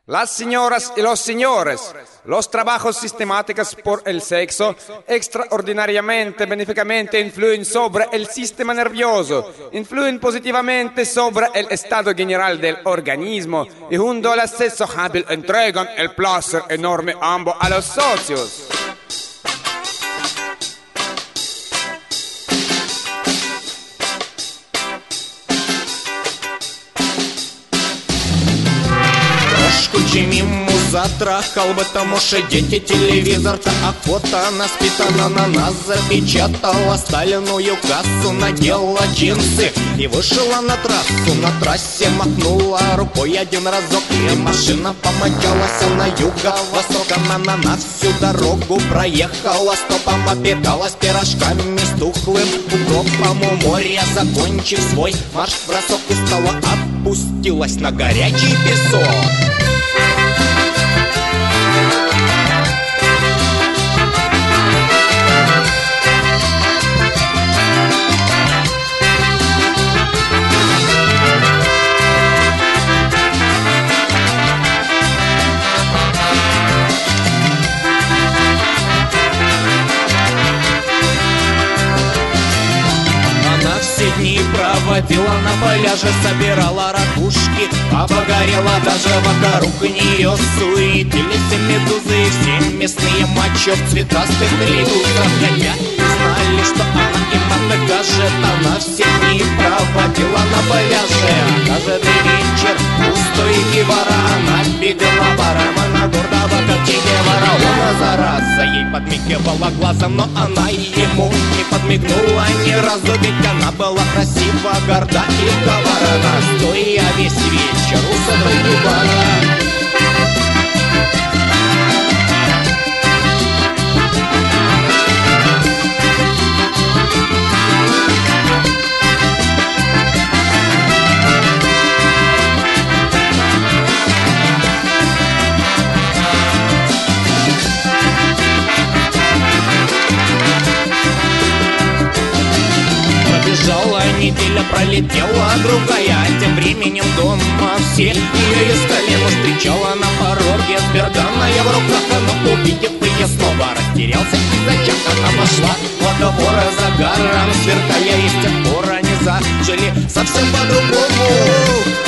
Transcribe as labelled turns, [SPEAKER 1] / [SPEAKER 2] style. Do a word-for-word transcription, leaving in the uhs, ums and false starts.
[SPEAKER 1] Las señoras y los señores, los trabajos sistemáticos por el sexo extraordinariamente benéficamente influyen sobre el sistema nervioso, influyen positivamente sobre el estado general del organismo y junto al sexo hábil entregan el placer enorme ambos a los socios.
[SPEAKER 2] Миму затрахал бы, потому что дети телевизор-то охота наспитана на нас запечатала стальную кассу, надела джинсы и вышла на трассу. На трассе махнула рукой один разок, и машина помчалась на юго-восток. Она на нас всю дорогу проехала стопом, опиталась пирожками с тухлым укропом у моря. Закончив свой марш-бросок, устала опустилась на горячий песок. Проводила на пляже, собирала ракушки, обгорела даже вокруг нее суетились медузы и все местные мачо в цветастых медузах. Хотя знали, что она им откажет, она все дни проводила на пляже. А каждый вечер у стойки бара она бегала бармен гордого, как Че Гевара. Он зараза ей подмигивала глазом, но она ему не подмигнула ни разу, ведь она была красива, горда и коварна, стоя весь вечер у стойки бара. Неделя пролетела, другая, а тем временем дома все ее искали, но встречала на пороге сберданная в руках. Но увидев ее снова растерялся и зачем она вошла во двор за гором, сверкая, и с тех пор они зажили совсем по-другому.